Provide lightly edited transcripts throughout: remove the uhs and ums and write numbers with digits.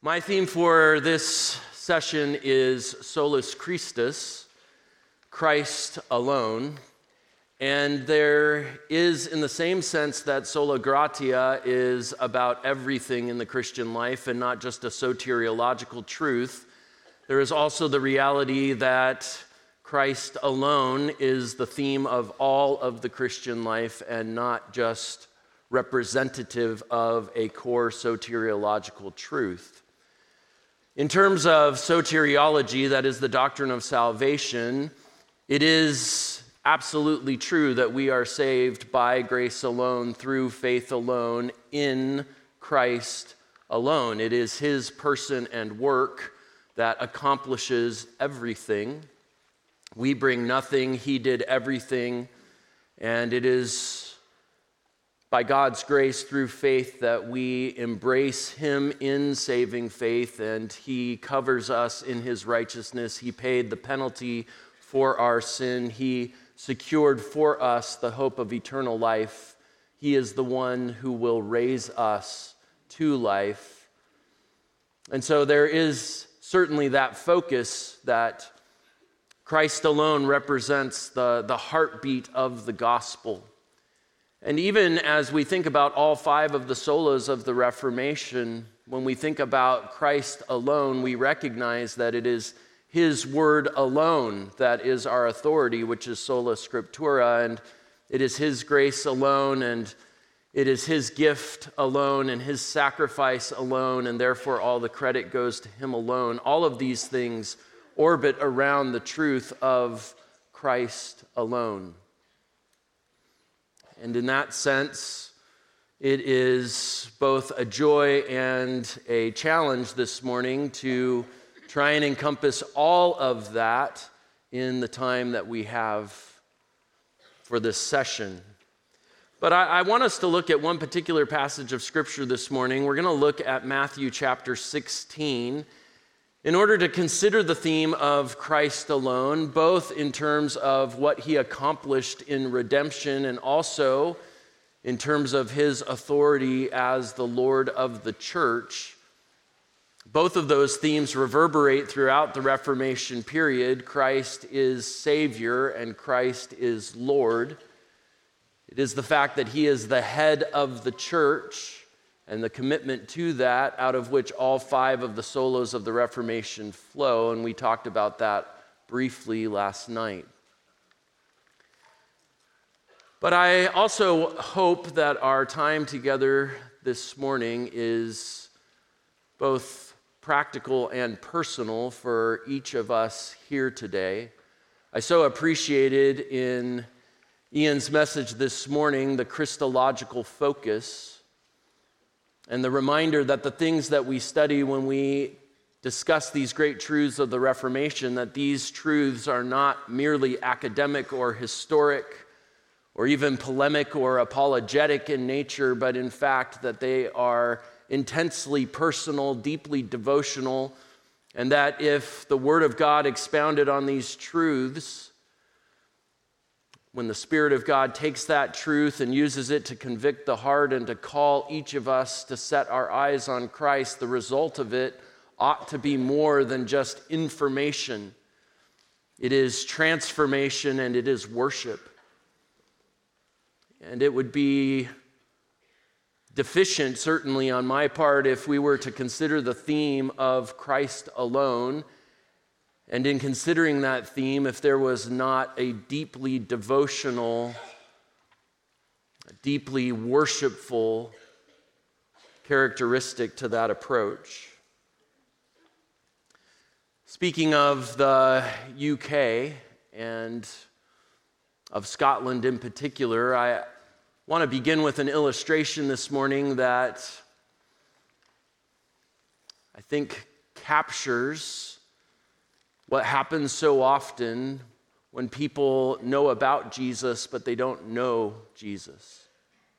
My theme for this session is Solus Christus, Christ alone. And there is, in the same sense that Sola Gratia is about everything in the Christian life and not just a soteriological truth, there is also the reality that Christ alone is the theme of all of the Christian life and not just representative of a core soteriological truth. In terms of soteriology, that is the doctrine of salvation, it is absolutely true that we are saved by grace alone, through faith alone, in Christ alone. It is his person and work that accomplishes everything. We bring nothing, he did everything, and it is by God's grace through faith that we embrace him in saving faith, and he covers us in his righteousness. He paid the penalty for our sin. He secured for us the hope of eternal life. He is the one who will raise us to life. And so there is certainly that focus that Christ alone represents the heartbeat of the gospel. And even as we think about all five of the solas of the Reformation, when we think about Christ alone, we recognize that it is his word alone that is our authority, which is sola scriptura, and it is his grace alone, and it is his gift alone, and his sacrifice alone, and therefore all the credit goes to him alone. All of these things orbit around the truth of Christ alone. And in that sense, it is both a joy and a challenge this morning to try and encompass all of that in the time that we have for this session. But I want us to look at one particular passage of Scripture this morning. We're going to look at Matthew chapter 16 in order to consider the theme of Christ alone, both in terms of what he accomplished in redemption and also in terms of his authority as the Lord of the church. Both of those themes reverberate throughout the Reformation period. Christ is Savior and Christ is Lord. It is the fact that he is the head of the church and the commitment to that, out of which all five of the solas of the Reformation flow, and we talked about that briefly last night. But I also hope that our time together this morning is both practical and personal for each of us here today. I so appreciated in Ian's message this morning the Christological focus and the reminder that the things that we study when we discuss these great truths of the Reformation, that these truths are not merely academic or historic or even polemic or apologetic in nature, but in fact that they are intensely personal, deeply devotional, and that if the Word of God expounded on these truths, when the Spirit of God takes that truth and uses it to convict the heart and to call each of us to set our eyes on Christ, the result of it ought to be more than just information. It is transformation and it is worship. And it would be deficient, certainly on my part, if we were to consider the theme of Christ alone. And in considering that theme, if there was not a deeply devotional, a deeply worshipful characteristic to that approach. Speaking of the UK and of Scotland in particular, I want to begin with an illustration this morning that I think captures what happens so often when people know about Jesus, but they don't know Jesus.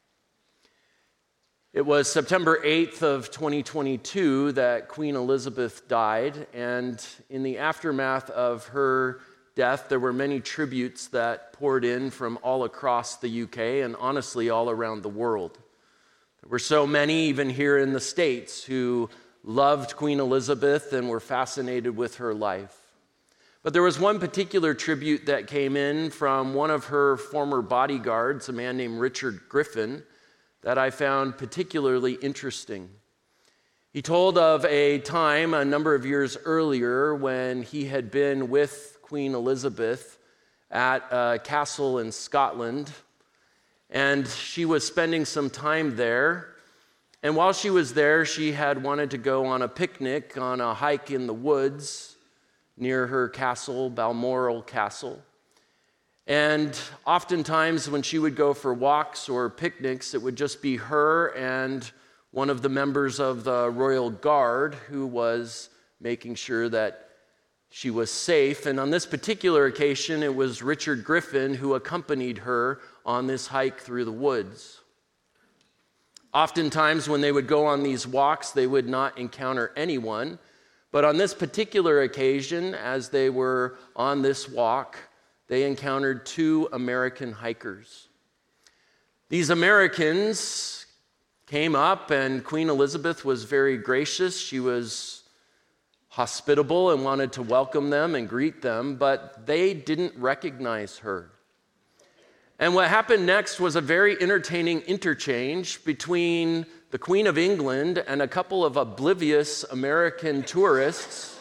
It was September 8th of 2022 that Queen Elizabeth died, and in the aftermath of her death, there were many tributes that poured in from all across the UK and honestly all around the world. There were so many, even here in the States, who loved Queen Elizabeth and were fascinated with her life. But there was one particular tribute that came in from one of her former bodyguards, a man named Richard Griffin, that I found particularly interesting. He told of a time a number of years earlier when he had been with Queen Elizabeth at a castle in Scotland, and she was spending some time there. And while she was there, she had wanted to go on a picnic, on a hike in the woods near her castle, Balmoral Castle. And oftentimes when she would go for walks or picnics, it would just be her and one of the members of the Royal Guard who was making sure that she was safe. And on this particular occasion, it was Richard Griffin who accompanied her on this hike through the woods. Oftentimes when they would go on these walks, they would not encounter anyone. But on this particular occasion, as they were on this walk, they encountered two American hikers. These Americans came up, and Queen Elizabeth was very gracious. She was hospitable and wanted to welcome them and greet them, but they didn't recognize her. And what happened next was a very entertaining interchange between the Queen of England and a couple of oblivious American tourists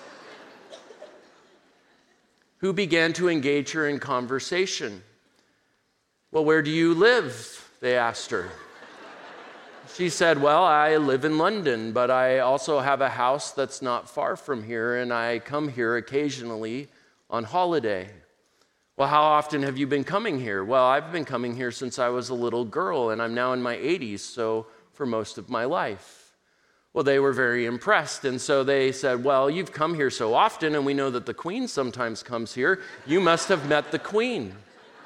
who began to engage her in conversation. "Well, where do you live?" they asked her. She said, "Well, I live in London, but I also have a house that's not far from here, and I come here occasionally on holiday." "Well, how often have you been coming here?" "Well, I've been coming here since I was a little girl, and I'm now in my 80s, so for most of my life." Well, they were very impressed, and so they said, "Well, you've come here so often, and we know that the Queen sometimes comes here. You must have met the Queen."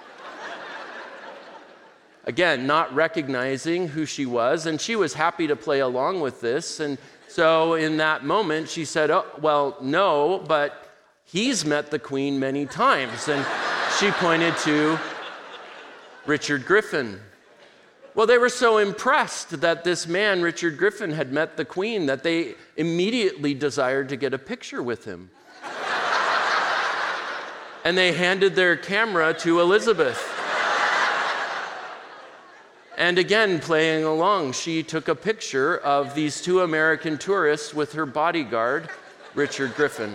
Again, not recognizing who she was, and she was happy to play along with this. And so in that moment, she said, "Oh, well, no, but he's met the Queen many times." And she pointed to Richard Griffin. Well, they were so impressed that this man, Richard Griffin, had met the Queen that they immediately desired to get a picture with him. And they handed their camera to Elizabeth. And again, playing along, she took a picture of these two American tourists with her bodyguard, Richard Griffin.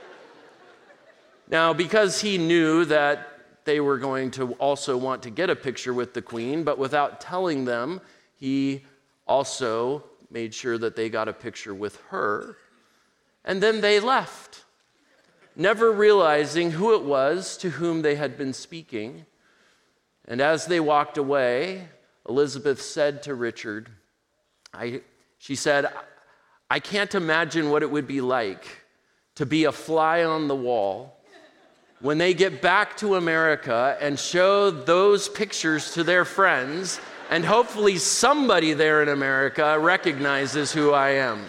Now, because he knew that they were going to also want to get a picture with the Queen, but without telling them, he also made sure that they got a picture with her. And then they left, never realizing who it was to whom they had been speaking. And as they walked away, Elizabeth said to Richard, she said, "I can't imagine what it would be like to be a fly on the wall when they get back to America and show those pictures to their friends, and hopefully somebody there in America recognizes who I am."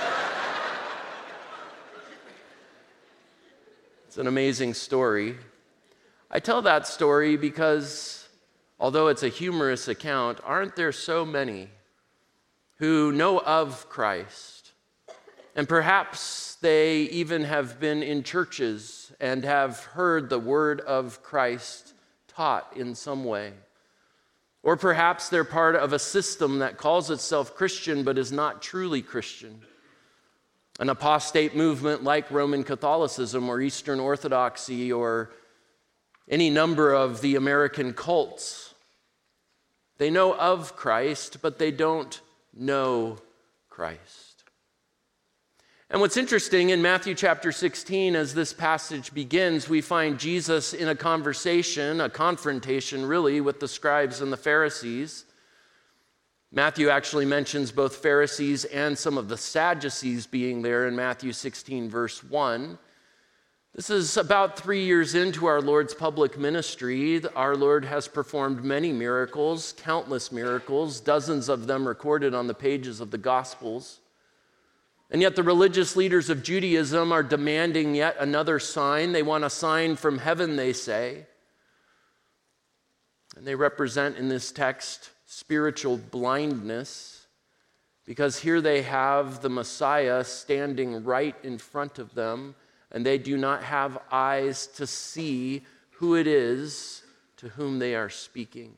It's an amazing story. I tell that story because, although it's a humorous account, aren't there so many who know of Christ? And perhaps they even have been in churches and have heard the word of Christ taught in some way. Or perhaps they're part of a system that calls itself Christian but is not truly Christian. An apostate movement like Roman Catholicism or Eastern Orthodoxy or any number of the American cults. They know of Christ, but they don't know Christ. And what's interesting, in Matthew chapter 16, as this passage begins, we find Jesus in a conversation, a confrontation really, with the scribes and the Pharisees. Matthew actually mentions both Pharisees and some of the Sadducees being there in Matthew 16, verse 1. This is about 3 years into our Lord's public ministry. Our Lord has performed many miracles, countless miracles, dozens of them recorded on the pages of the Gospels. And yet the religious leaders of Judaism are demanding yet another sign. They want a sign from heaven, they say. And they represent in this text spiritual blindness because here they have the Messiah standing right in front of them, and they do not have eyes to see who it is to whom they are speaking.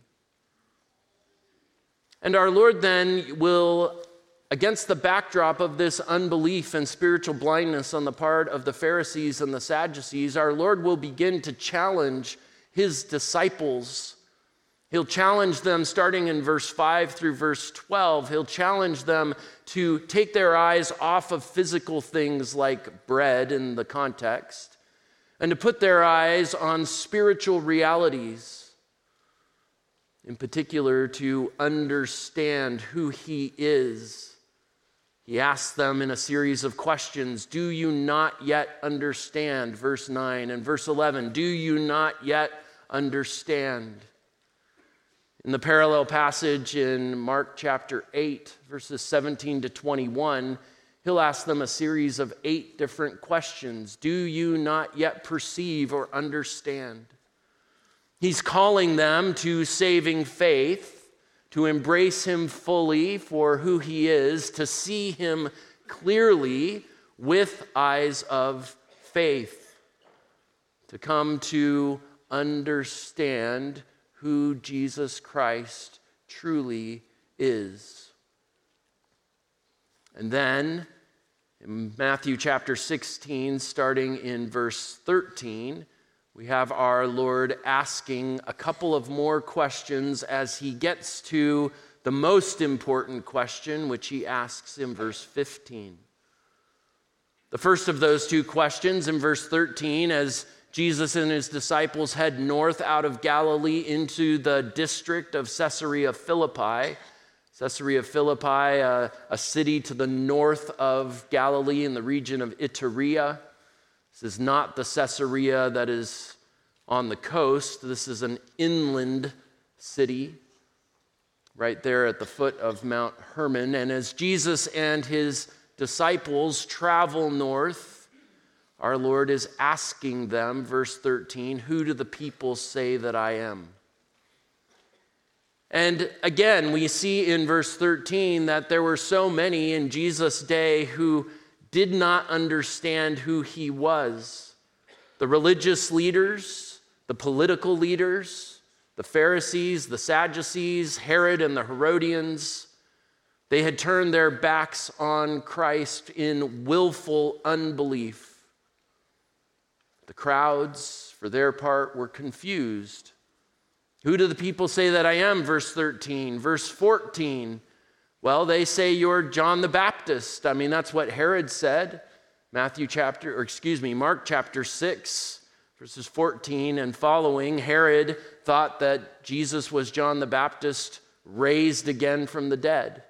And our Lord then will, against the backdrop of this unbelief and spiritual blindness on the part of the Pharisees and the Sadducees, our Lord will begin to challenge his disciples. He'll challenge them starting in verse 5 through verse 12. He'll challenge them to take their eyes off of physical things like bread in the context and to put their eyes on spiritual realities, in particular to understand who he is. He asks them in a series of questions, do you not yet understand? Verse 9 and verse 11, do you not yet understand? In the parallel passage in Mark chapter 8, verses 17 to 21, he'll ask them a series of 8 different questions. Do you not yet perceive or understand? He's calling them to saving faith, to embrace him fully for who he is, to see him clearly with eyes of faith, to come to understand who Jesus Christ truly is. And then in Matthew chapter 16, starting in verse 13, we have our Lord asking a couple of more questions as he gets to the most important question, which he asks in verse 15. The first of those 2 questions in verse 13, as Jesus and his disciples head north out of Galilee into the district of Caesarea Philippi. Caesarea Philippi, a city to the north of Galilee in the region of Iturea. This is not the Caesarea that is on the coast. This is an inland city right there at the foot of Mount Hermon. And as Jesus and his disciples travel north, our Lord is asking them, verse 13, who do the people say that I am? And again, we see in verse 13 that there were so many in Jesus' day who did not understand who he was. The religious leaders, the political leaders, the Pharisees, the Sadducees, Herod and the Herodians, they had turned their backs on Christ in willful unbelief. The crowds, for their part, were confused. Who do the people say that I am? Verse 13. Verse 14. Well, they say you're John the Baptist. I mean, that's what Herod said. Mark chapter 6, verses 14 and following. Herod thought that Jesus was John the Baptist raised again from the dead.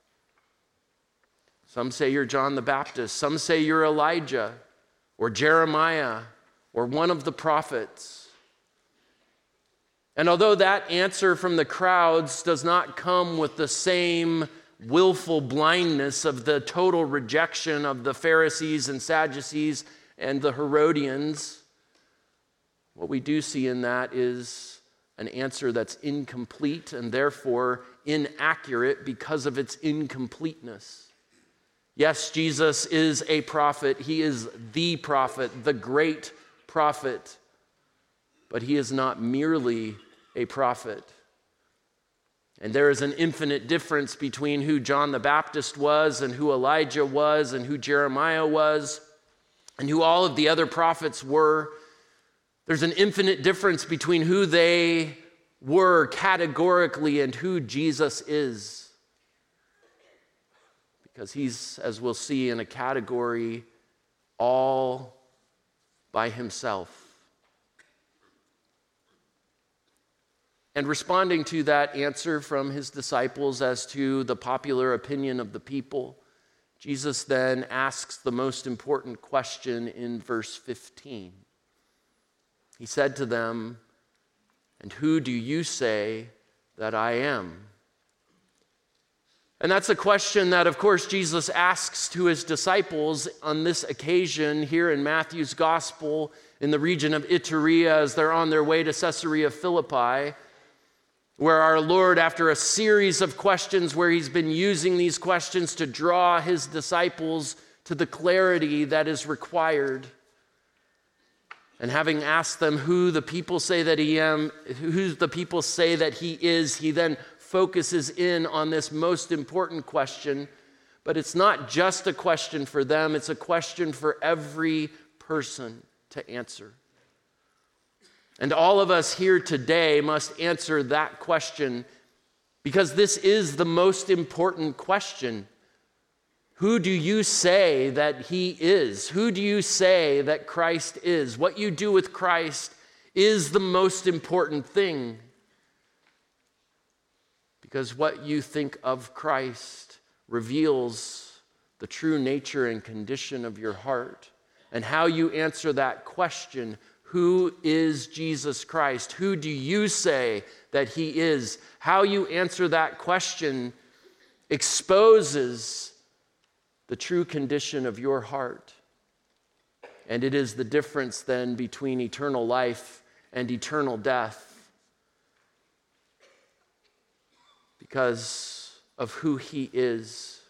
Some say you're John the Baptist. Some say you're Elijah or Jeremiah or one of the prophets. And although that answer from the crowds does not come with the same willful blindness of the total rejection of the Pharisees and Sadducees and the Herodians, what we do see in that is an answer that's incomplete and therefore inaccurate because of its incompleteness. Yes, Jesus is a prophet. He is the prophet, the great prophet, but he is not merely a prophet. And there is an infinite difference between who John the Baptist was and who Elijah was and who Jeremiah was and who all of the other prophets were. There's an infinite difference between who they were categorically and who Jesus is. Because he's, as we'll see, in a category all by himself. And responding to that answer from his disciples as to the popular opinion of the people, Jesus then asks the most important question in verse 15. He said to them, "And who do you say that I am?" And that's a question that, of course, Jesus asks to his disciples on this occasion here in Matthew's gospel in the region of Iturea as they're on their way to Caesarea Philippi, where our Lord, after a series of questions where he's been using these questions to draw his disciples to the clarity that is required, and having asked them who the people say that he is, he then focuses in on this most important question. But it's not just a question for them, it's a question for every person to answer. And all of us here today must answer that question, because this is the most important question. Who do you say that he is? Who do you say that Christ is? What you do with Christ is the most important thing. Because what you think of Christ reveals the true nature and condition of your heart. And how you answer that question, who is Jesus Christ? Who do you say that he is? How you answer that question exposes the true condition of your heart. And it is the difference then between eternal life and eternal death, because of who he is.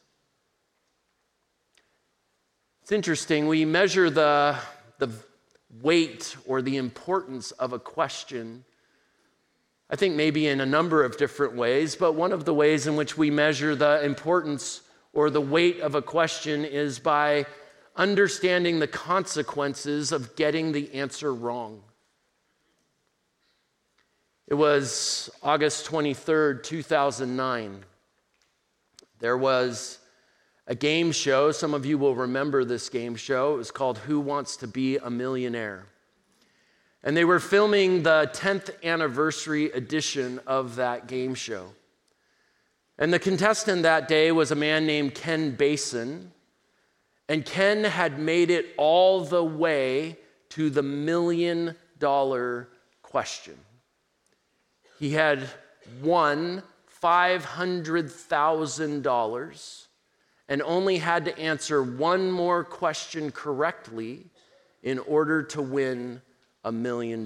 It's interesting, we measure the weight or the importance of a question, I think maybe in a number of different ways, but one of the ways in which we measure the importance or the weight of a question is by understanding the consequences of getting the answer wrong. It was August 23rd, 2009. There was a game show. Some of you will remember this game show. It was called Who Wants to Be a Millionaire? And they were filming the 10th anniversary edition of that game show. And the contestant that day was a man named Ken Basin. And Ken had made it all the way to the $1 million question. He had won $500,000 and only had to answer one more question correctly in order to win $1 million.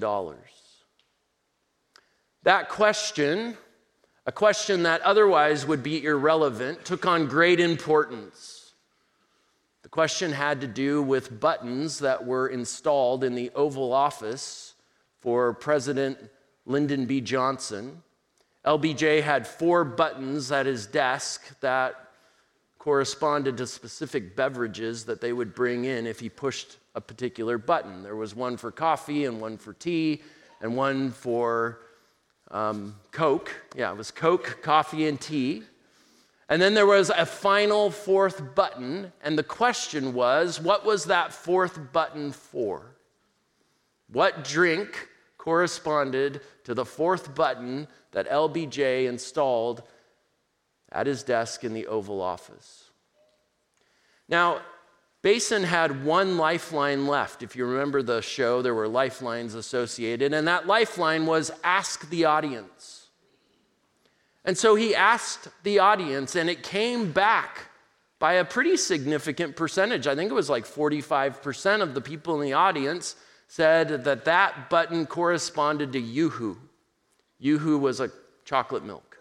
That question, a question that otherwise would be irrelevant, took on great importance. The question had to do with buttons that were installed in the Oval Office for President Lyndon B. Johnson. LBJ had 4 buttons at his desk that corresponded to specific beverages that they would bring in if he pushed a particular button. There was one for coffee and one for tea and one for Coke. Yeah, it was Coke, coffee, and tea. And then there was a final 4th button, and the question was, what was that 4th button for? What drink corresponded to the 4th button that LBJ installed at his desk in the Oval Office? Now, Basin had one lifeline left. If you remember the show, there were lifelines associated, and that lifeline was ask the audience. And so he asked the audience, and it came back by a pretty significant percentage. I think it was like 45% of the people in the audience said that that button corresponded to Yoo-hoo. Yoo-hoo was a chocolate milk.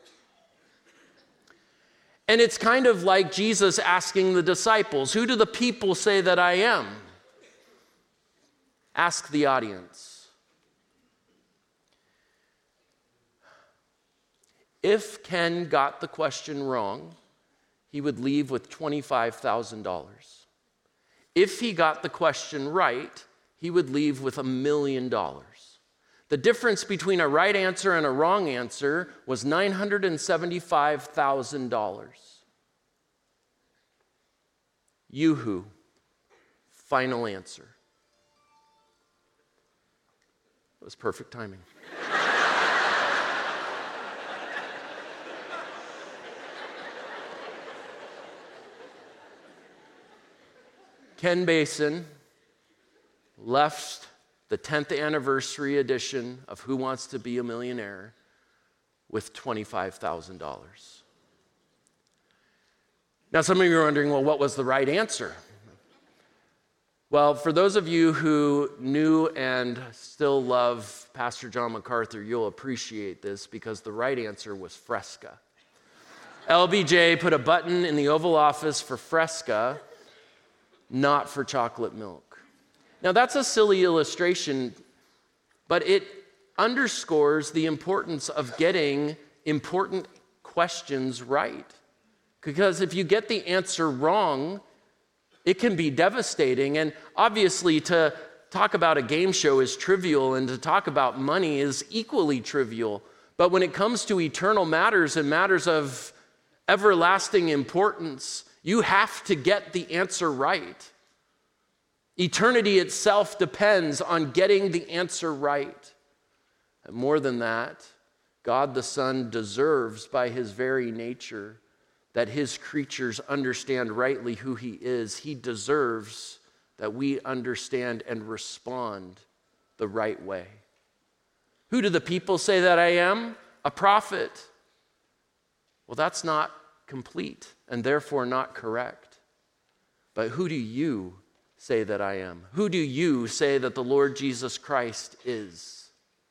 And it's kind of like Jesus asking the disciples, who do the people say that I am? Ask the audience. If Ken got the question wrong, he would leave with $25,000. If he got the question right, he would leave with $1 million. The difference between a right answer and a wrong answer was $975,000. Yoo-hoo, final answer. It was perfect timing. Ken Basin left the 10th anniversary edition of Who Wants to Be a Millionaire with $25,000. Now, some of you are wondering, well, what was the right answer? Well, for those of you who knew and still love Pastor John MacArthur, you'll appreciate this because the right answer was Fresca. LBJ put a button in the Oval Office for Fresca, not for chocolate milk. Now, that's a silly illustration, but it underscores the importance of getting important questions right. Because if you get the answer wrong, it can be devastating. And obviously, to talk about a game show is trivial, and to talk about money is equally trivial. But when it comes to eternal matters and matters of everlasting importance, you have to get the answer right. Eternity itself depends on getting the answer right. And more than that, God the Son deserves by his very nature that his creatures understand rightly who he is. He deserves that we understand and respond the right way. Who do the people say that I am? A prophet. Well, that's not complete and therefore not correct. But who do you say that I am? Who do you say that the Lord Jesus Christ is?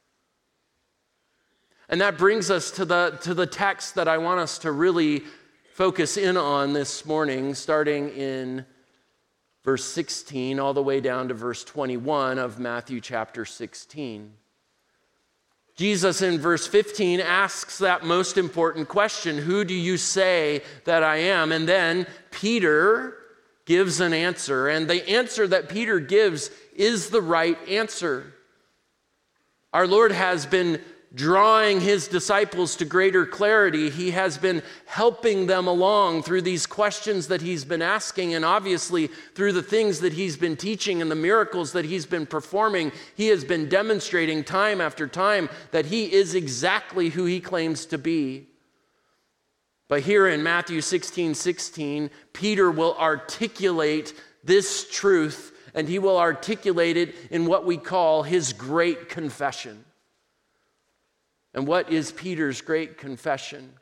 And that brings us to the text that I want us to really focus in on this morning, starting in verse 16 all the way down to verse 21 of Matthew chapter 16. Jesus in verse 15 asks that most important question, who do you say that I am? And then Peter gives an answer, and the answer that Peter gives is the right answer. Our Lord has been drawing his disciples to greater clarity. He has been helping them along through these questions that he's been asking, and obviously through the things that he's been teaching and the miracles that he's been performing. He has been demonstrating time after time that he is exactly who he claims to be. But here in Matthew 16:16, Peter will articulate this truth, and he will articulate it in what we call his great confession. And what is Peter's great confession?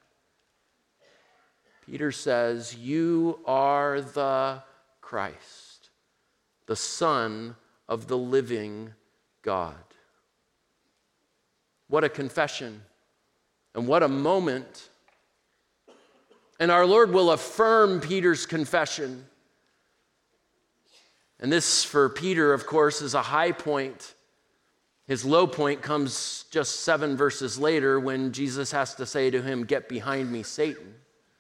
Peter says, you are the Christ, the Son of the living God. What a confession, and what a moment. And our Lord will affirm Peter's confession. And this, for Peter, of course, is a high point. His low point comes just 7 verses later when Jesus has to say to him, get behind me, Satan.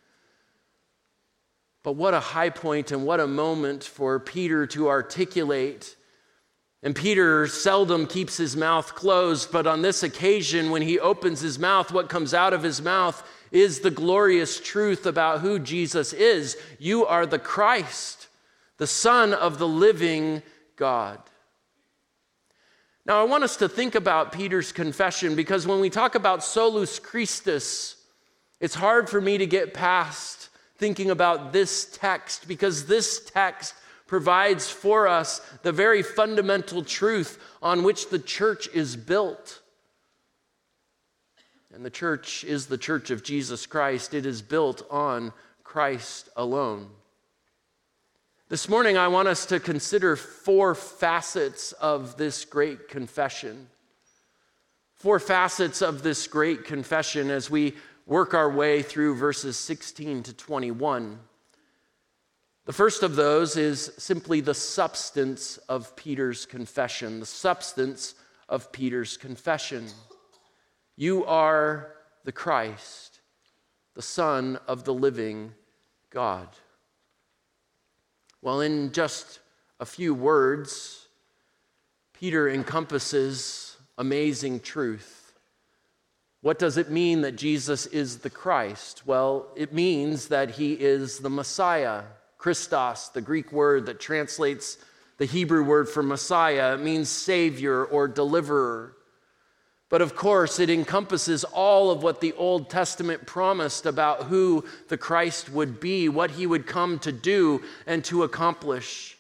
But what a high point and what a moment for Peter to articulate. And Peter seldom keeps his mouth closed, but on this occasion, when he opens his mouth, what comes out of his mouth is the glorious truth about who Jesus is. You are the Christ, the Son of the living God. Now, I want us to think about Peter's confession, because when we talk about solus Christus, it's hard for me to get past thinking about this text, because this text provides for us the very fundamental truth on which the church is built. And the church is the church of Jesus Christ. It is built on Christ alone. This morning, I want us to consider 4 facets of this great confession. 4 facets of this great confession as we work our way through verses 16 to 21. The first of those is simply the substance of Peter's confession. The substance of Peter's confession. You are the Christ, the Son of the living God. Well, in just a few words, Peter encompasses amazing truth. What does it mean that Jesus is the Christ? Well, it means that he is the Messiah. Christos, the Greek word that translates the Hebrew word for Messiah, it means Savior or deliverer. But of course, it encompasses all of what the Old Testament promised about who the Christ would be, what he would come to do and to accomplish.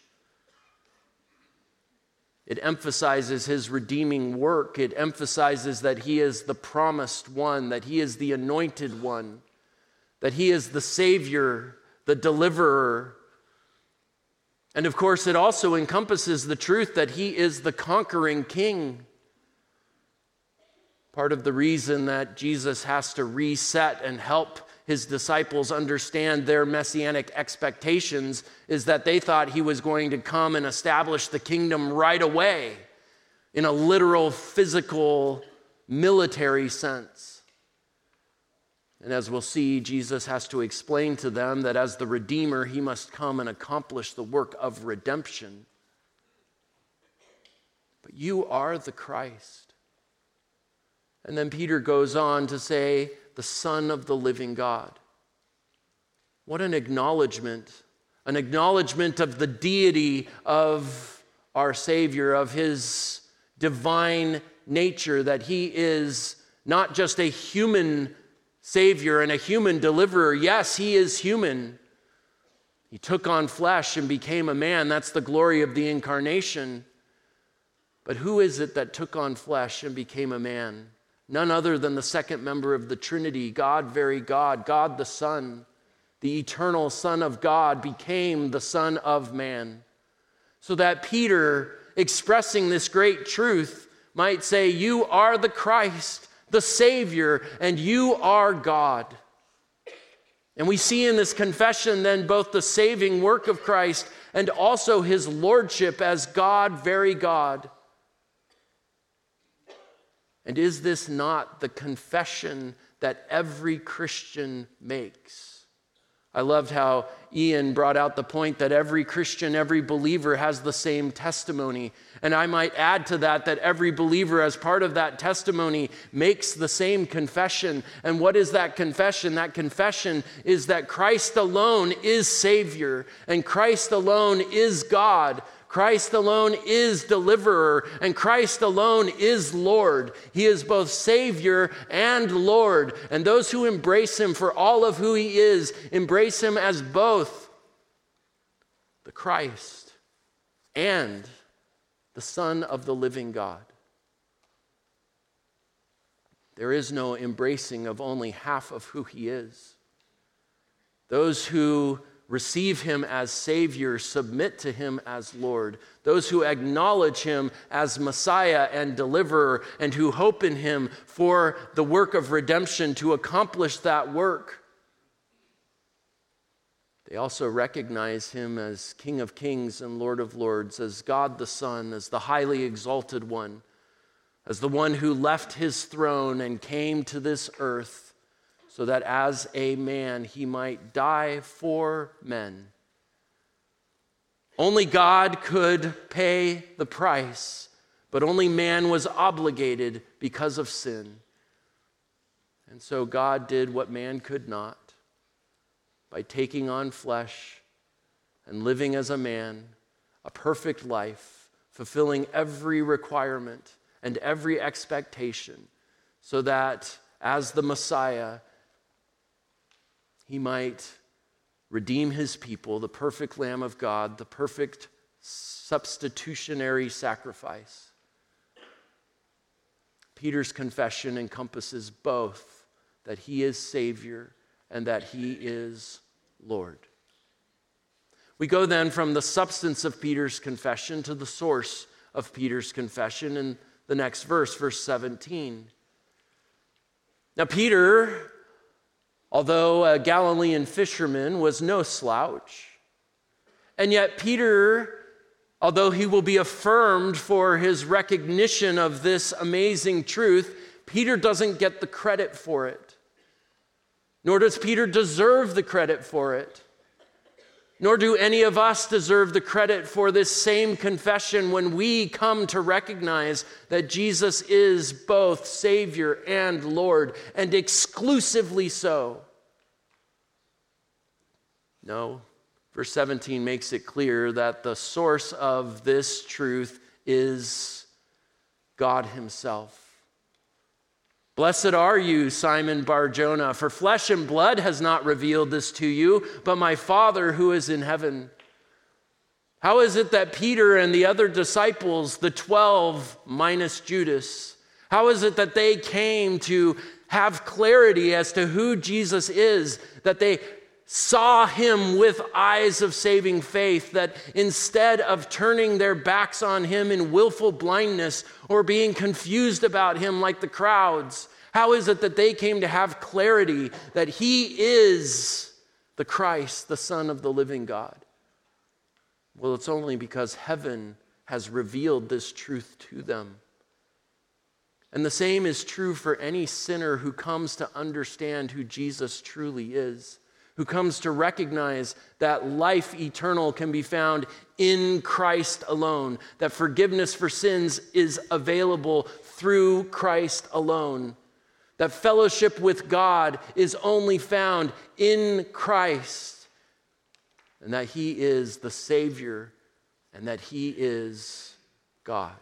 It emphasizes his redeeming work. It emphasizes that he is the promised one, that he is the anointed one, that he is the Savior, the deliverer. And of course, it also encompasses the truth that he is the conquering king. Part of the reason that Jesus has to reset and help his disciples understand their messianic expectations is that they thought he was going to come and establish the kingdom right away in a literal, physical, military sense. And as we'll see, Jesus has to explain to them that as the Redeemer, he must come and accomplish the work of redemption. But you are the Christ. And then Peter goes on to say, the Son of the living God. What an acknowledgement of the deity of our Savior, of his divine nature, that he is not just a human Savior and a human deliverer. Yes, he is human. He took on flesh and became a man. That's the glory of the incarnation. But who is it that took on flesh and became a man? None other than the second member of the Trinity, God, very God, God the Son, the eternal Son of God, became the Son of Man. So that Peter, expressing this great truth, might say, you are the Christ, the Savior, and you are God. And we see in this confession then both the saving work of Christ and also his lordship as God, very God. And is this not the confession that every Christian makes? I loved how Ian brought out the point that every Christian, every believer has the same testimony. And I might add to that every believer, as part of that testimony, makes the same confession. And what is that confession? That confession is that Christ alone is Savior, and Christ alone is God. Christ alone is deliverer, and Christ alone is Lord. He is both Savior and Lord. And those who embrace him for all of who he is, embrace him as both the Christ and the Son of the living God. There is no embracing of only half of who he is. Those who receive him as Savior submit to him as Lord. Those who acknowledge him as Messiah and deliverer and who hope in him for the work of redemption to accomplish that work. They also recognize him as King of Kings and Lord of Lords, as God the Son, as the highly exalted one, as the one who left his throne and came to this earth so that as a man he might die for men. Only God could pay the price, but only man was obligated because of sin. And so God did what man could not by taking on flesh and living as a man, a perfect life, fulfilling every requirement and every expectation, so that as the Messiah, he might redeem his people, the perfect Lamb of God, the perfect substitutionary sacrifice. Peter's confession encompasses both that he is Savior and that he is Lord. We go then from the substance of Peter's confession to the source of Peter's confession in the next verse, verse 17. Now, Peter, although a Galilean fisherman, was no slouch. And yet Peter, although he will be affirmed for his recognition of this amazing truth, Peter doesn't get the credit for it. Nor does Peter deserve the credit for it. Nor do any of us deserve the credit for this same confession when we come to recognize that Jesus is both Savior and Lord, and exclusively so. No, verse 17 makes it clear that the source of this truth is God himself. Blessed are you, Simon Bar-Jonah, for flesh and blood has not revealed this to you, but my Father who is in heaven. How is it that Peter and the other disciples, the 12 minus Judas, how is it that they came to have clarity as to who Jesus is, that they saw him with eyes of saving faith, that instead of turning their backs on him in willful blindness or being confused about him like the crowds, how is it that they came to have clarity that he is the Christ, the Son of the living God? Well, it's only because heaven has revealed this truth to them. And the same is true for any sinner who comes to understand who Jesus truly is, who comes to recognize that life eternal can be found in Christ alone, that forgiveness for sins is available through Christ alone, that fellowship with God is only found in Christ, and that he is the Savior and that he is God.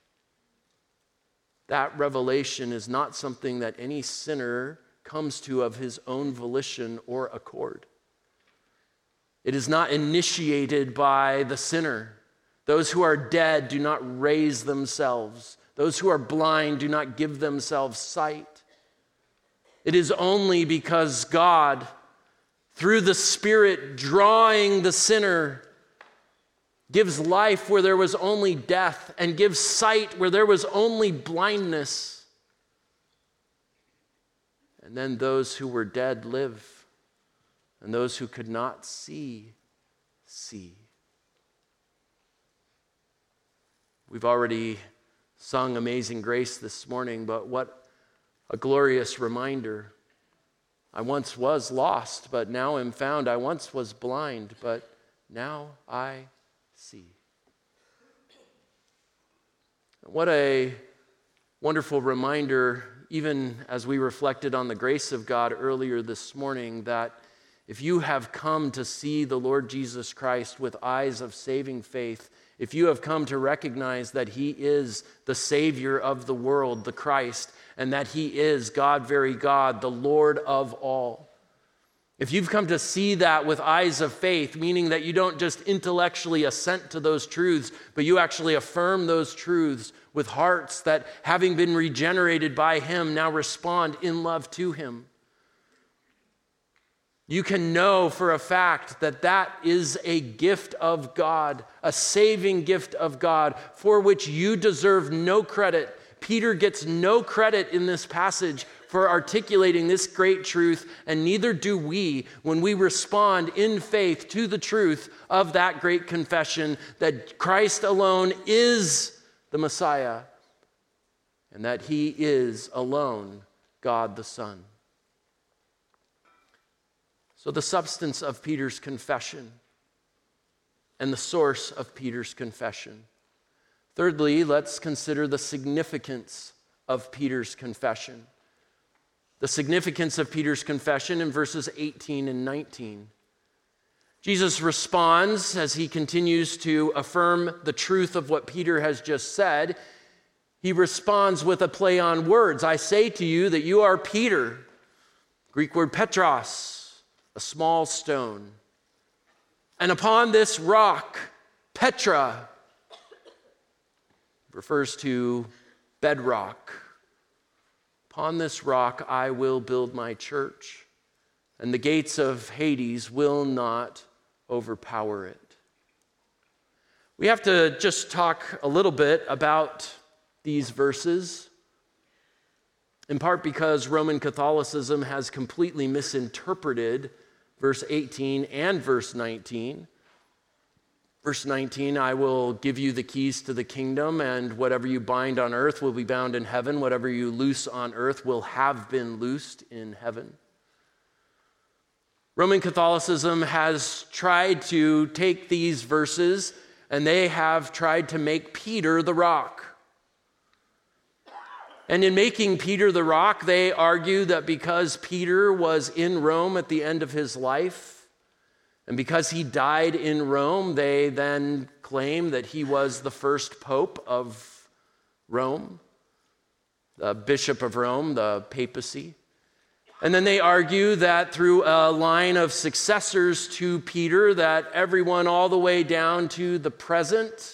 That revelation is not something that any sinner comes to of his own volition or accord. It is not initiated by the sinner. Those who are dead do not raise themselves. Those who are blind do not give themselves sight. It is only because God, through the Spirit drawing the sinner, gives life where there was only death and gives sight where there was only blindness. And then those who were dead live, and those who could not see, see. We've already sung Amazing Grace this morning, but what a glorious reminder. I once was lost, but now am found. I once was blind, but now I see. What a wonderful reminder, even as we reflected on the grace of God earlier this morning, that if you have come to see the Lord Jesus Christ with eyes of saving faith, if you have come to recognize that he is the Savior of the world, the Christ, and that he is God, very God, the Lord of all, if you've come to see that with eyes of faith, meaning that you don't just intellectually assent to those truths, but you actually affirm those truths with hearts that, having been regenerated by him, now respond in love to him, you can know for a fact that that is a gift of God, a saving gift of God, for which you deserve no credit. Peter gets no credit in this passage for articulating this great truth, and neither do we when we respond in faith to the truth of that great confession that Christ alone is the Messiah and that he is alone God the Son. So the substance of Peter's confession and the source of Peter's confession. Thirdly, let's consider the significance of Peter's confession. The significance of Peter's confession in verses 18 and 19. Jesus responds as he continues to affirm the truth of what Peter has just said. He responds with a play on words. I say to you that you are Peter, Greek word Petros, a small stone. And upon this rock, Petra, refers to bedrock. Upon this rock I will build my church, and the gates of Hades will not overpower it. We have to just talk a little bit about these verses, in part because Roman Catholicism has completely misinterpreted verse 18 and verse 19. Verse 19, I will give you the keys to the kingdom, and whatever you bind on earth will be bound in heaven. Whatever you loose on earth will have been loosed in heaven. Roman Catholicism has tried to take these verses, and they have tried to make Peter the rock. And in making Peter the rock, they argue that because Peter was in Rome at the end of his life, and because he died in Rome, they then claim that he was the first pope of Rome, the bishop of Rome, the papacy. And then they argue that through a line of successors to Peter, that everyone all the way down to the present,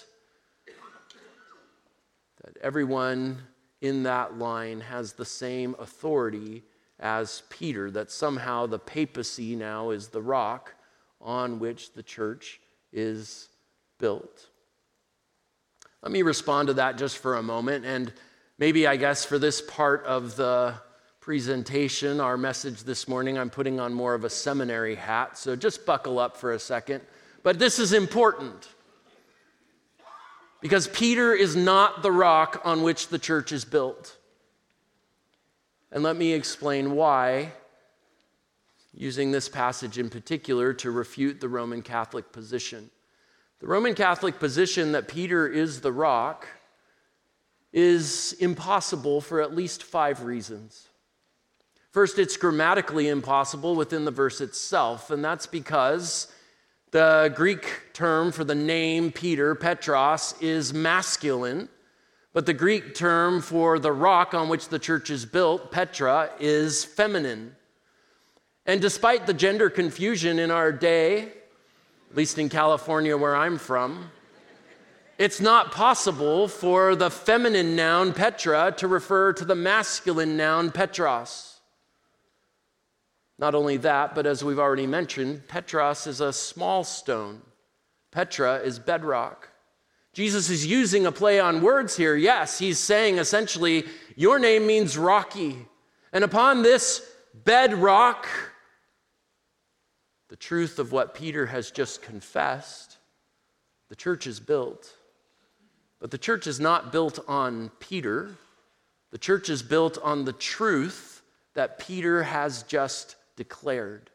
that everyone in that line has the same authority as Peter, that somehow the papacy now is the rock on which the church is built. Let me respond to that just for a moment, and maybe, I guess, for this part of the presentation, our message this morning, I'm putting on more of a seminary hat, so just buckle up for a second. But this is important, because Peter is not the rock on which the church is built. And let me explain why, using this passage in particular to refute the Roman Catholic position. The Roman Catholic position that Peter is the rock is impossible for at least 5 reasons. First, it's grammatically impossible within the verse itself, and that's because the Greek term for the name Peter, Petros, is masculine, but the Greek term for the rock on which the church is built, Petra, is feminine. And despite the gender confusion in our day, at least in California where I'm from, it's not possible for the feminine noun Petra to refer to the masculine noun Petros. Not only that, but as we've already mentioned, Petros is a small stone. Petra is bedrock. Jesus is using a play on words here. Yes, he's saying essentially, your name means rocky. And upon this bedrock, the truth of what Peter has just confessed, the church is built. But the church is not built on Peter. The church is built on the truth that Peter has just declared.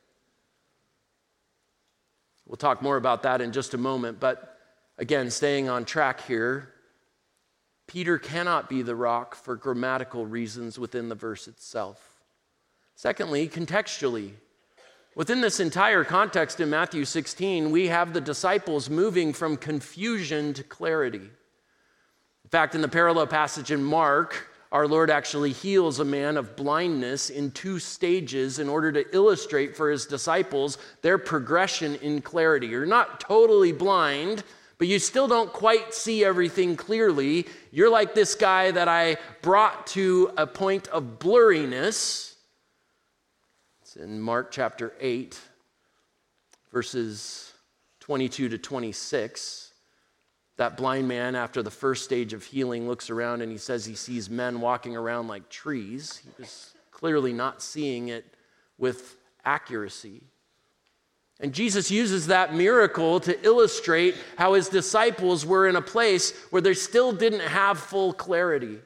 We'll talk more about that in just a moment, but again, staying on track here, Peter cannot be the rock for grammatical reasons within the verse itself. Secondly, contextually, within this entire context in Matthew 16, we have the disciples moving from confusion to clarity. In fact, in the parallel passage in Mark, our Lord actually heals a man of blindness in 2 stages in order to illustrate for his disciples their progression in clarity. You're not totally blind, but you still don't quite see everything clearly. You're like this guy that I brought to a point of blurriness. It's in Mark chapter 8, verses 22 to 26. That blind man, after the first stage of healing, looks around and he says he sees men walking around like trees. He was clearly not seeing it with accuracy. And Jesus uses that miracle to illustrate how his disciples were in a place where they still didn't have full clarity.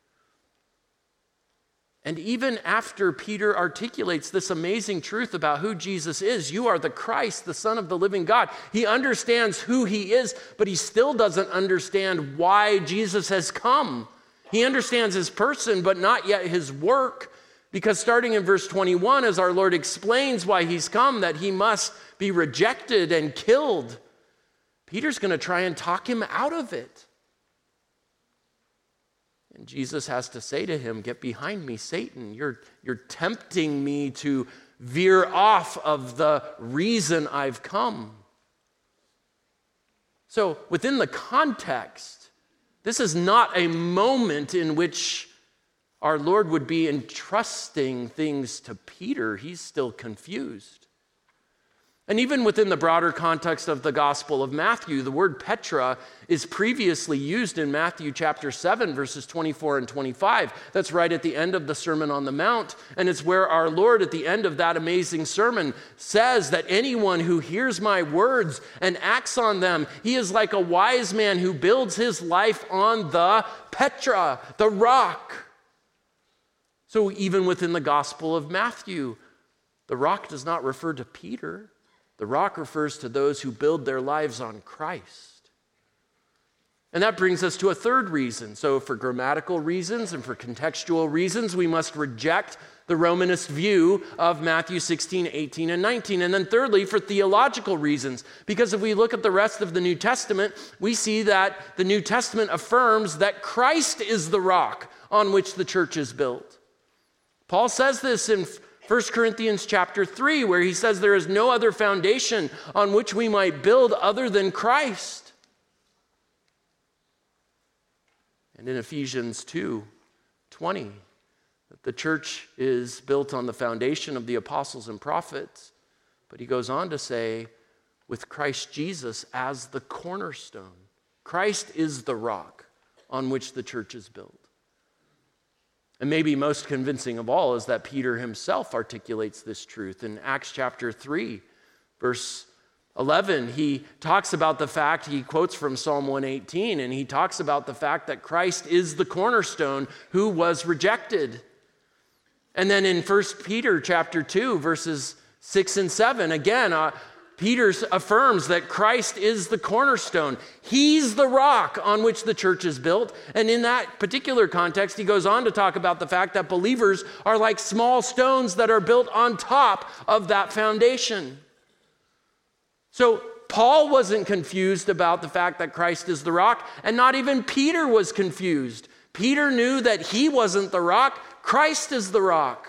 And even after Peter articulates this amazing truth about who Jesus is, you are the Christ, the Son of the living God, he understands who he is, but he still doesn't understand why Jesus has come. He understands his person, but not yet his work, because starting in verse 21, as our Lord explains why he's come, that he must be rejected and killed, Peter's going to try and talk him out of it. And Jesus has to say to him, "Get behind me, Satan. You're tempting me to veer off of the reason I've come." So within the context, this is not a moment in which our Lord would be entrusting things to Peter. He's still confused. And even within the broader context of the Gospel of Matthew, the word Petra is previously used in Matthew chapter 7, verses 24 and 25. That's right at the end of the Sermon on the Mount. And it's where our Lord, at the end of that amazing sermon, says that anyone who hears my words and acts on them, he is like a wise man who builds his life on the Petra, the rock. So even within the Gospel of Matthew, the rock does not refer to Peter. The rock refers to those who build their lives on Christ. And that brings us to a third reason. So for grammatical reasons and for contextual reasons, we must reject the Romanist view of Matthew 16, 18, and 19. And then thirdly, for theological reasons. Because if we look at the rest of the New Testament, we see that the New Testament affirms that Christ is the rock on which the church is built. Paul says this in 1 Corinthians chapter 3, where he says there is no other foundation on which we might build other than Christ. And in Ephesians 2:20, The church is built on the foundation of the apostles and prophets, but he goes on to say, with Christ Jesus as the cornerstone. Christ is the rock on which the church is built. And maybe most convincing of all is that Peter himself articulates this truth. In Acts chapter 3, verse 11, he talks about the fact, he quotes from Psalm 118, and he talks about the fact that Christ is the cornerstone who was rejected. And then in 1 Peter chapter 2, verses 6 and 7, again, Peter affirms that Christ is the cornerstone. He's the rock on which the church is built. And in that particular context, he goes on to talk about the fact that believers are like small stones that are built on top of that foundation. So Paul wasn't confused about the fact that Christ is the rock, and not even Peter was confused. Peter knew that he wasn't the rock, Christ is the rock.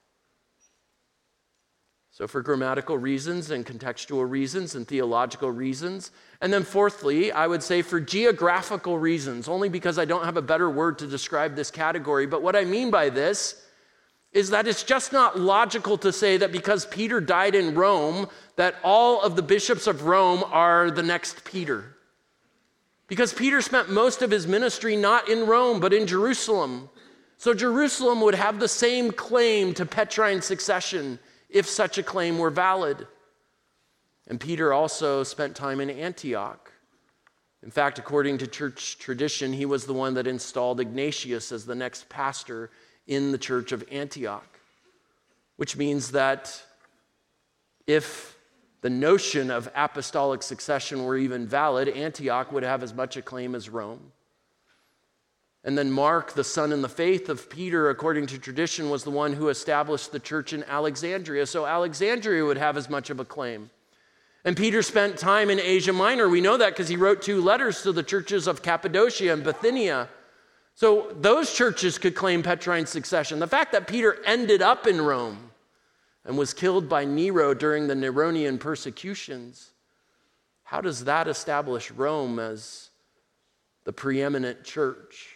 So for grammatical reasons and contextual reasons and theological reasons. And then fourthly, I would say for geographical reasons, only because I don't have a better word to describe this category. But what I mean by this is that it's just not logical to say that because Peter died in Rome, that all of the bishops of Rome are the next Peter. Because Peter spent most of his ministry not in Rome, but in Jerusalem. So Jerusalem would have the same claim to Petrine succession if such a claim were valid. And Peter also spent time in Antioch. In fact, according to church tradition, he was the one that installed Ignatius as the next pastor in the church of Antioch, which means that if the notion of apostolic succession were even valid, Antioch would have as much a claim as Rome. And then Mark, the son in the faith of Peter, according to tradition, was the one who established the church in Alexandria. So Alexandria would have as much of a claim. And Peter spent time in Asia Minor. We know that because he wrote 2 letters to the churches of Cappadocia and Bithynia. So those churches could claim Petrine succession. The fact that Peter ended up in Rome and was killed by Nero during the Neronian persecutions, how does that establish Rome as the preeminent church?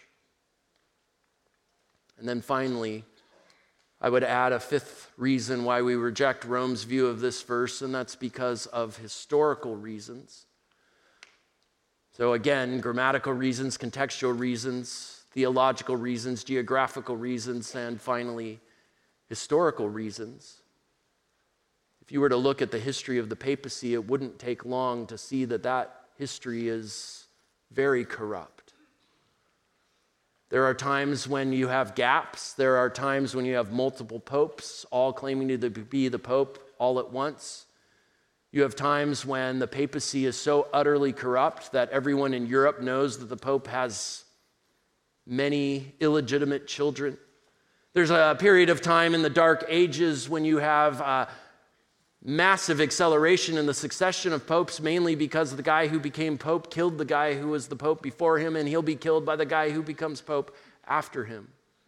And then finally, I would add a 5th reason why we reject Rome's view of this verse, and that's because of historical reasons. So again, grammatical reasons, contextual reasons, theological reasons, geographical reasons, and finally, historical reasons. If you were to look at the history of the papacy, it wouldn't take long to see that that history is very corrupt. There are times when you have gaps. There are times when you have multiple popes, all claiming to be the pope all at once. You have times when the papacy is so utterly corrupt that everyone in Europe knows that the pope has many illegitimate children. There's a period of time in the Dark Ages when you have massive acceleration in the succession of popes, mainly because the guy who became pope killed the guy who was the pope before him, and he'll be killed by the guy who becomes pope after him.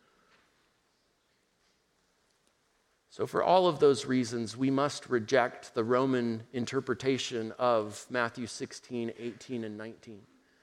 So for all of those reasons, we must reject the Roman interpretation of Matthew 16, 18, and 19.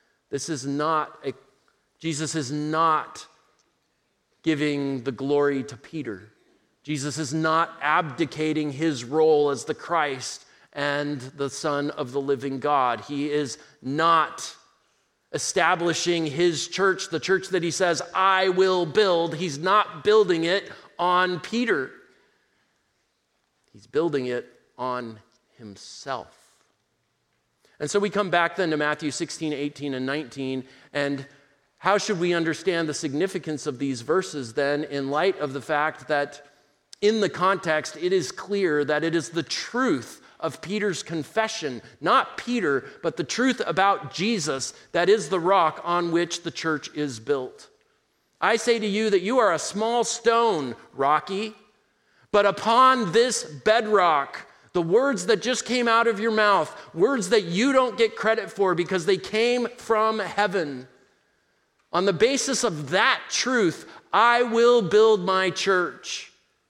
Jesus is not giving the glory to Peter. Jesus is not abdicating his role as the Christ and the Son of the living God. He is not establishing his church, the church that he says, I will build. He's not building it on Peter. He's building it on himself. And so we come back then to Matthew 16, 18, and 19, and how should we understand the significance of these verses then in light of the fact that in the context, it is clear that it is the truth of Peter's confession, not Peter, but the truth about Jesus that is the rock on which the church is built. I say to you that you are a small stone, Rocky, but upon this bedrock, the words that just came out of your mouth, words that you don't get credit for because they came from heaven. On the basis of that truth, I will build my church.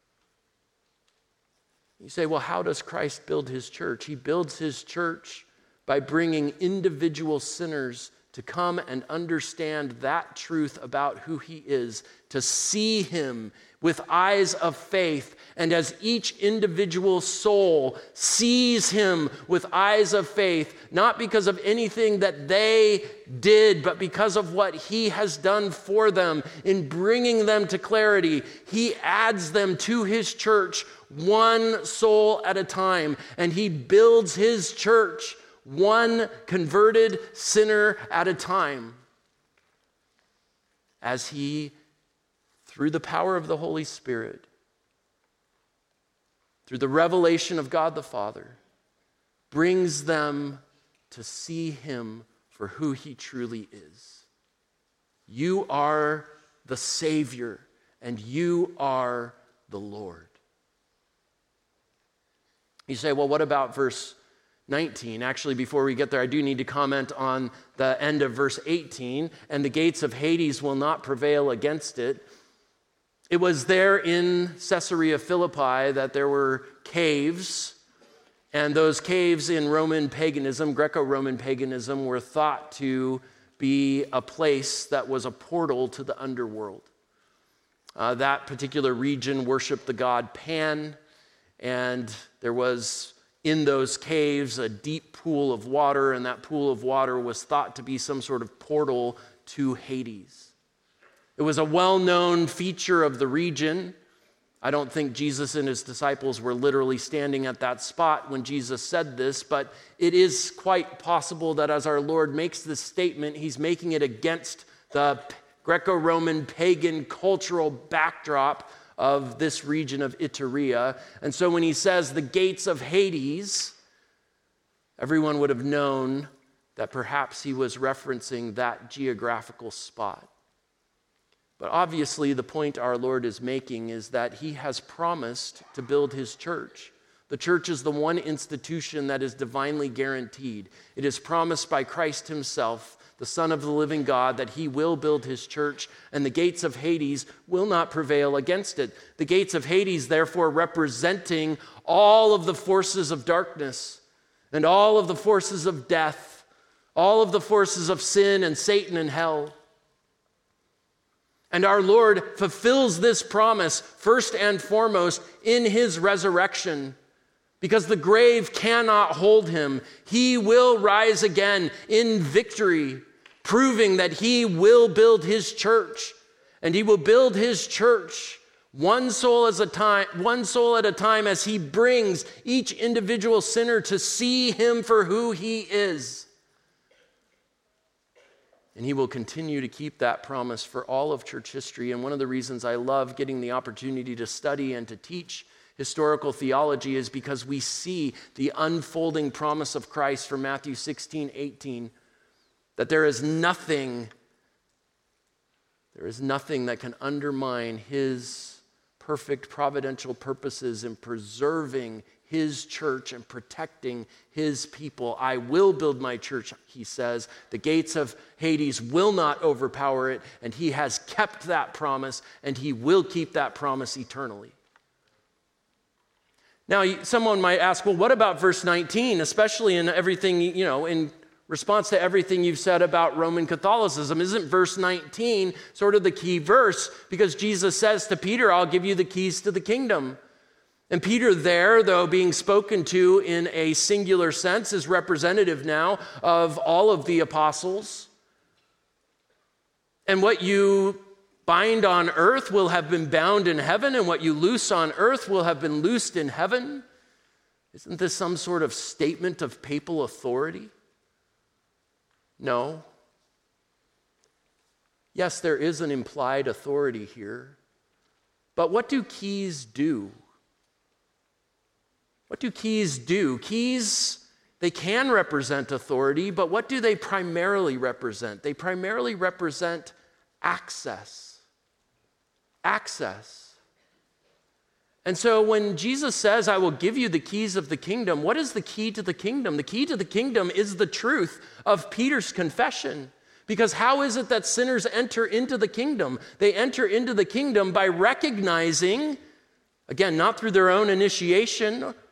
You say, well, how does Christ build his church? He builds his church by bringing individual sinners to come and understand that truth about who he is, to see him with eyes of faith. And as each individual soul sees him with eyes of faith, not because of anything that they did, but because of what he has done for them in bringing them to clarity, he adds them to his church one soul at a time, and he builds his church one converted sinner at a time, as he, through the power of the Holy Spirit, through the revelation of God the Father, brings them to see him for who he truly is. You are the Savior, and you are the Lord. You say, well, what about verse 19? Actually, before we get there, I do need to comment on the end of verse 18. And the gates of Hades will not prevail against it. It was there in Caesarea Philippi that there were caves. And those caves in Roman paganism, Greco-Roman paganism, were thought to be a place that was a portal to the underworld. That particular region worshiped the god Pan. And there was in those caves a deep pool of water, and that pool of water was thought to be some sort of portal to Hades. It was a well-known feature of the region. I don't think Jesus and his disciples were literally standing at that spot when Jesus said this, but it is quite possible that as our Lord makes this statement, he's making it against the Greco-Roman pagan cultural backdrop of this region of Iturea. And so when he says the gates of Hades, everyone would have known that perhaps he was referencing that geographical spot. But obviously the point our Lord is making is that he has promised to build his church. The church is the one institution that is divinely guaranteed. It is promised by Christ himself, the Son of the living God, that he will build his church, and the gates of Hades will not prevail against it. The gates of Hades, therefore, representing all of the forces of darkness and all of the forces of death, all of the forces of sin and Satan and hell. And our Lord fulfills this promise first and foremost in his resurrection, because the grave cannot hold him. He will rise again in victory, proving that he will build his church. And he will build his church one soul at a time, as he brings each individual sinner to see him for who he is. And he will continue to keep that promise for all of church history. And one of the reasons I love getting the opportunity to study and to teach historical theology is because we see the unfolding promise of Christ from Matthew 16:18, that there is nothing that can undermine his perfect providential purposes in preserving his church and protecting his people. I will build my church, he says. The gates of Hades will not overpower it, and he has kept that promise, and he will keep that promise eternally. Now, someone might ask, well, what about verse 19, especially in everything, in response to everything you've said about Roman Catholicism? Isn't verse 19 sort of the key verse? Because Jesus says to Peter, I'll give you the keys to the kingdom. And Peter there, though being spoken to in a singular sense, is representative now of all of the apostles. And what you bind on earth will have been bound in heaven, and what you loose on earth will have been loosed in heaven. Isn't this some sort of statement of papal authority? No. Yes, there is an implied authority here. But what do keys do? What do keys do? Keys, they can represent authority, but what do they primarily represent? They primarily represent access. Access. And so when Jesus says, I will give you the keys of the kingdom, what is the key to the kingdom? The key to the kingdom is the truth of Peter's confession. Because how is it that sinners enter into the kingdom? They enter into the kingdom by recognizing, again, not through their own initiation,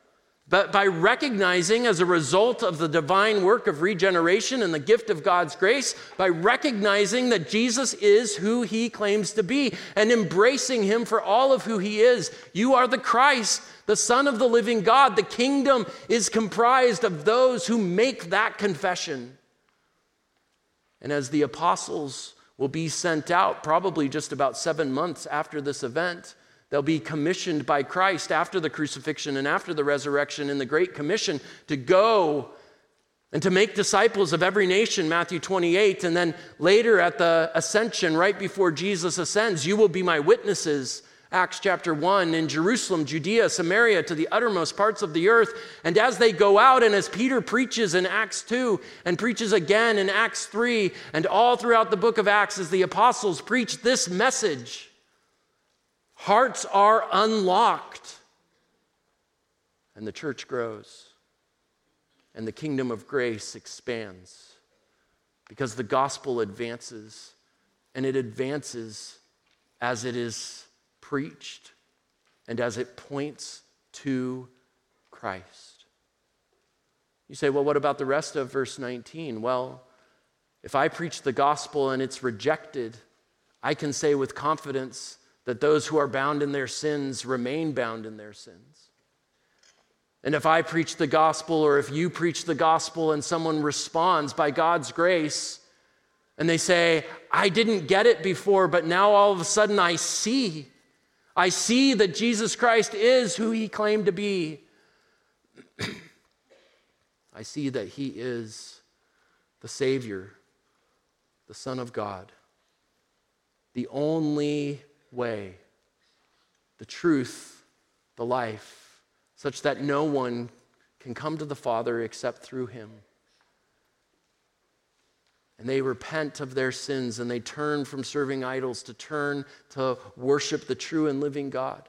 But by recognizing, as a result of the divine work of regeneration and the gift of God's grace, by recognizing that Jesus is who he claims to be and embracing him for all of who he is. You are the Christ, the Son of the living God. The kingdom is comprised of those who make that confession. And as the apostles will be sent out, probably just about 7 months after this event, they'll be commissioned by Christ after the crucifixion and after the resurrection in the Great Commission to go and to make disciples of every nation, Matthew 28. And then later at the ascension, right before Jesus ascends, you will be my witnesses, Acts chapter 1, in Jerusalem, Judea, Samaria, to the uttermost parts of the earth. And as they go out, and as Peter preaches in Acts 2 and preaches again in Acts 3, and all throughout the book of Acts as the apostles preach this message, hearts are unlocked, and the church grows, and the kingdom of grace expands, because the gospel advances, and it advances as it is preached and as it points to Christ. You say, well, what about the rest of verse 19? Well, if I preach the gospel and it's rejected, I can say with confidence that those who are bound in their sins remain bound in their sins. And if I preach the gospel, or if you preach the gospel and someone responds by God's grace, and they say, I didn't get it before, but now all of a sudden I see that Jesus Christ is who he claimed to be. I see that he is the Savior, the Son of God, the only way, the truth, the life, such that no one can come to the Father except through him. And they repent of their sins, and they turn from serving idols to turn to worship the true and living God.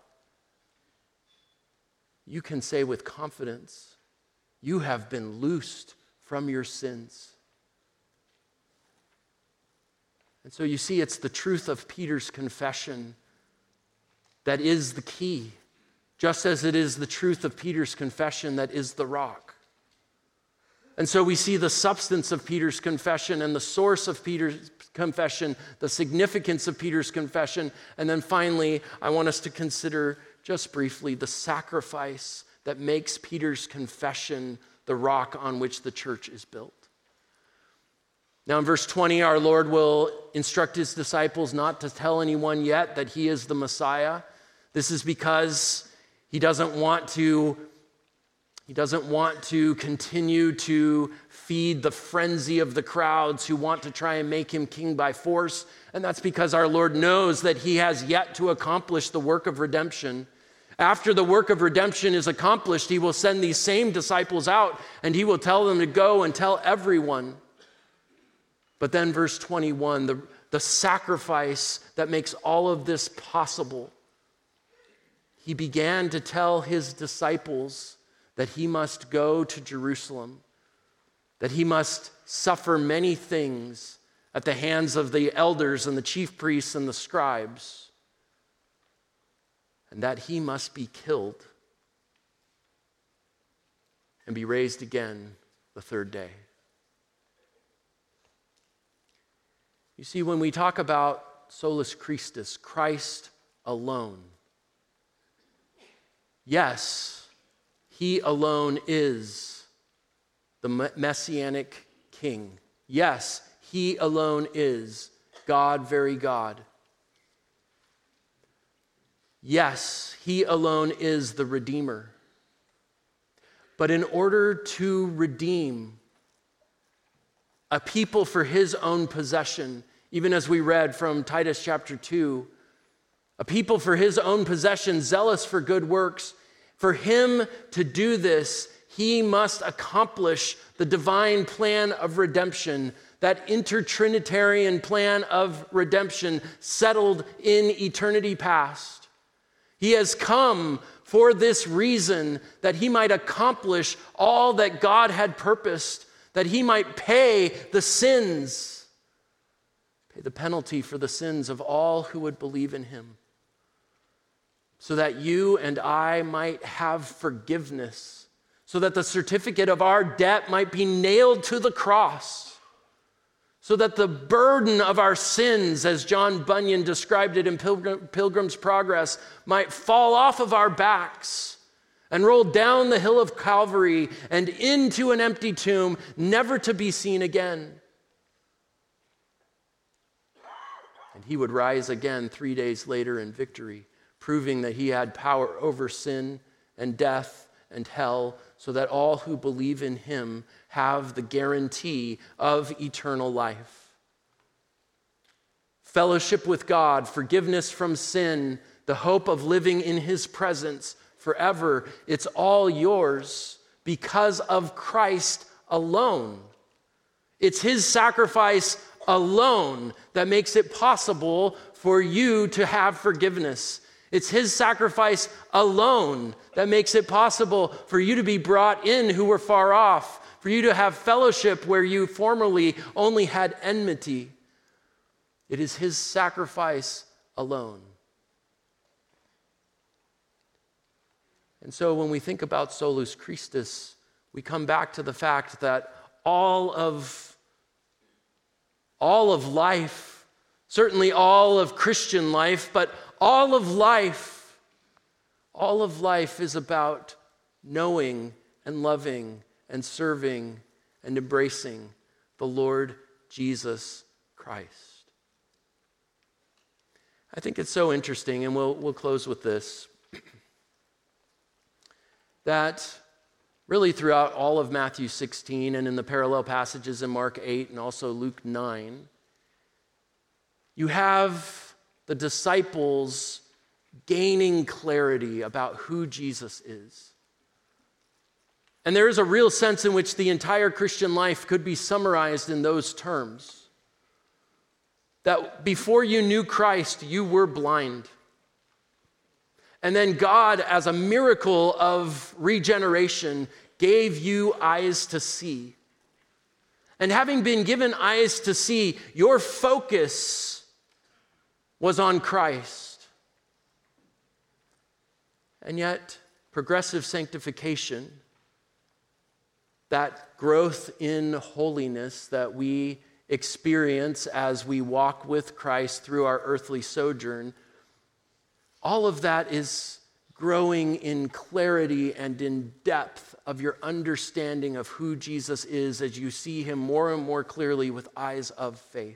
You can say with confidence, you have been loosed from your sins. And so you see, it's the truth of Peter's confession that is the key, just as it is the truth of Peter's confession that is the rock. And so we see the substance of Peter's confession and the source of Peter's confession, the significance of Peter's confession, and then finally, I want us to consider just briefly the sacrifice that makes Peter's confession the rock on which the church is built. Now in verse 20, our Lord will instruct his disciples not to tell anyone yet that he is the Messiah. This is because he doesn't want to continue to feed the frenzy of the crowds who want to try and make him king by force. And that's because our Lord knows that he has yet to accomplish the work of redemption. After the work of redemption is accomplished, he will send these same disciples out, and he will tell them to go and tell everyone. But then verse 21, the sacrifice that makes all of this possible. He began to tell his disciples that he must go to Jerusalem, that he must suffer many things at the hands of the elders and the chief priests and the scribes, and that he must be killed and be raised again the third day. You see, when we talk about solus Christus, Christ alone, yes, he alone is the messianic king. Yes, he alone is God, very God. Yes, he alone is the Redeemer. But in order to redeem a people for his own possession, even as we read from Titus chapter 2, a people for his own possession, zealous for good works, for him to do this, he must accomplish the divine plan of redemption, that intertrinitarian plan of redemption settled in eternity past. He has come for this reason, that he might accomplish all that God had purposed, that he might pay the sins, pay the penalty for the sins of all who would believe in him, so that you and I might have forgiveness, so that the certificate of our debt might be nailed to the cross, so that the burden of our sins, as John Bunyan described it in Pilgrim's Progress, might fall off of our backs and roll down the hill of Calvary and into an empty tomb, never to be seen again. And he would rise again 3 days later in victory, proving that he had power over sin and death and hell, so that all who believe in him have the guarantee of eternal life. Fellowship with God, forgiveness from sin, the hope of living in his presence forever. It's all yours because of Christ alone. It's his sacrifice alone that makes it possible for you to have forgiveness. It's his sacrifice alone that makes it possible for you to be brought in who were far off, for you to have fellowship where you formerly only had enmity. It is his sacrifice alone. And so when we think about Solus Christus, we come back to the fact that all of life, certainly all of Christian life, but all of life is about knowing and loving and serving and embracing the Lord Jesus Christ. I think it's so interesting, and we'll close with this, that really throughout all of Matthew 16 and in the parallel passages in Mark 8 and also Luke 9, you have the disciples gaining clarity about who Jesus is. And there is a real sense in which the entire Christian life could be summarized in those terms. That before you knew Christ, you were blind. And then God, as a miracle of regeneration, gave you eyes to see. And having been given eyes to see, your focus was on Christ. And yet, progressive sanctification, that growth in holiness that we experience as we walk with Christ through our earthly sojourn, all of that is growing in clarity and in depth of your understanding of who Jesus is as you see him more and more clearly with eyes of faith.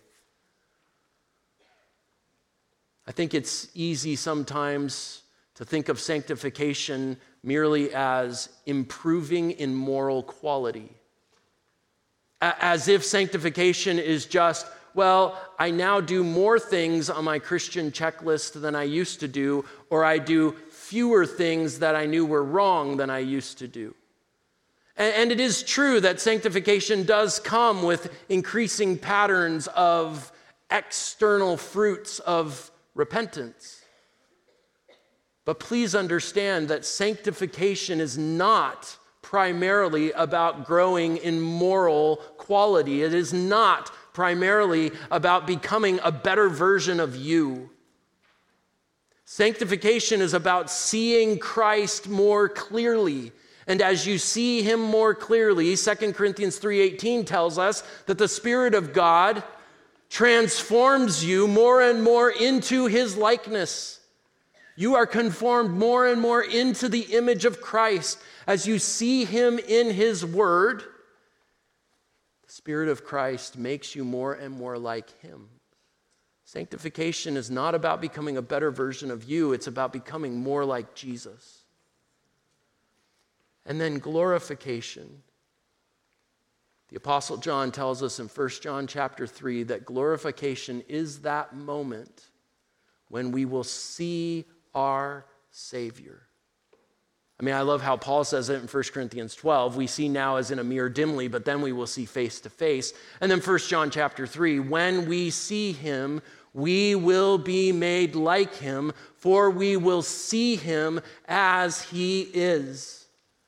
I think it's easy sometimes to think of sanctification merely as improving in moral quality. As if sanctification is just, well, I now do more things on my Christian checklist than I used to do, or I do fewer things that I knew were wrong than I used to do. And it is true that sanctification does come with increasing patterns of external fruits of repentance. But please understand that sanctification is not primarily about growing in moral quality. It is not primarily about becoming a better version of you. Sanctification is about seeing Christ more clearly. And as you see him more clearly, 2 Corinthians 3:18 tells us that the Spirit of God transforms you more and more into his likeness. You are conformed more and more into the image of Christ as you see him in his word. The Spirit of Christ makes you more and more like him. Sanctification is not about becoming a better version of you, it's about becoming more like Jesus. And then glorification. The Apostle John tells us in 1 John chapter 3 that glorification is that moment when we will see our Savior. I mean, I love how Paul says it in 1 Corinthians 12. We see now as in a mirror dimly, but then we will see face to face. And then 1 John chapter 3, when we see him, we will be made like him, for we will see him as he is.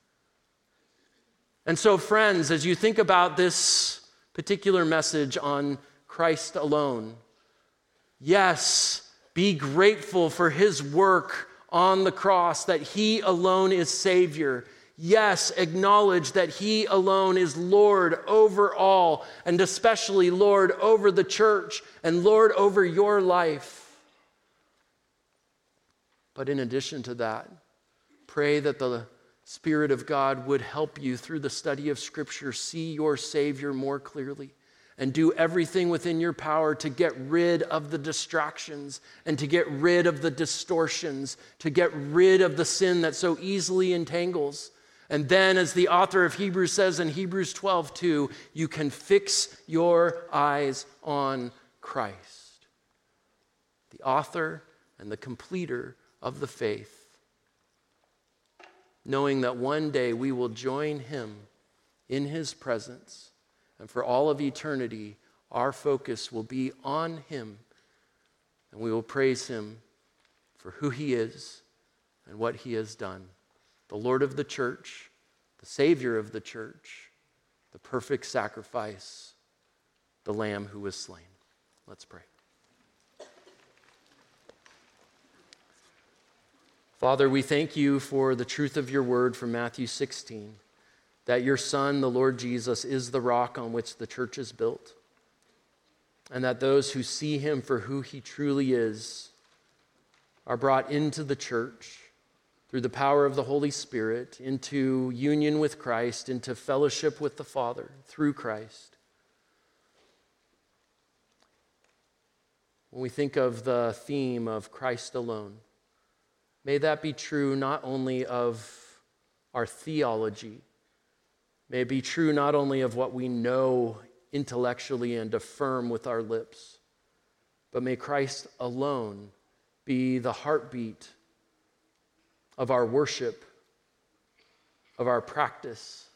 And so, friends, as you think about this particular message on Christ alone, yes, be grateful for his work on the cross, that he alone is Savior. Yes, acknowledge that he alone is Lord over all, and especially Lord over the church and Lord over your life. But in addition to that, pray that the Spirit of God would help you through the study of Scripture see your Savior more clearly and do everything within your power to get rid of the distractions and to get rid of the distortions, to get rid of the sin that so easily entangles. And then, as the author of Hebrews says in Hebrews 12:2, you can fix your eyes on Christ, the author and the completer of the faith, knowing that one day we will join him in his presence, and for all of eternity, our focus will be on him, and we will praise him for who he is and what he has done. The Lord of the church, the Savior of the church, the perfect sacrifice, the Lamb who was slain. Let's pray. Father, we thank you for the truth of your word from Matthew 16, that your Son, the Lord Jesus, is the rock on which the church is built, and that those who see him for who he truly is are brought into the church through the power of the Holy Spirit, into union with Christ, into fellowship with the Father through Christ. When we think of the theme of Christ alone, may that be true not only of our theology, may it be true not only of what we know intellectually and affirm with our lips, but may Christ alone be the heartbeat of our worship, of our practice,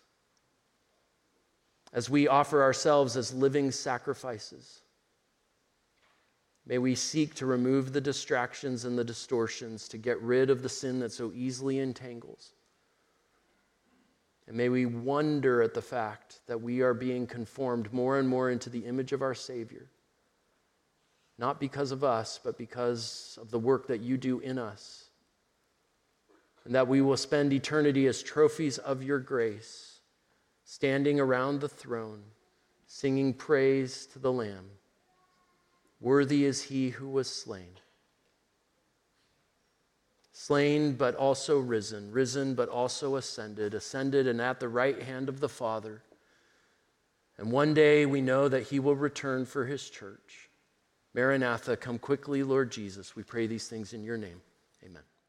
as we offer ourselves as living sacrifices. May we seek to remove the distractions and the distortions, to get rid of the sin that so easily entangles. And may we wonder at the fact that we are being conformed more and more into the image of our Savior, not because of us, but because of the work that you do in us. And that we will spend eternity as trophies of your grace, standing around the throne, singing praise to the Lamb. Worthy is he who was slain. Slain, but also risen. Risen, but also ascended. Ascended and at the right hand of the Father. And one day we know that he will return for his church. Maranatha, come quickly, Lord Jesus. We pray these things in your name. Amen.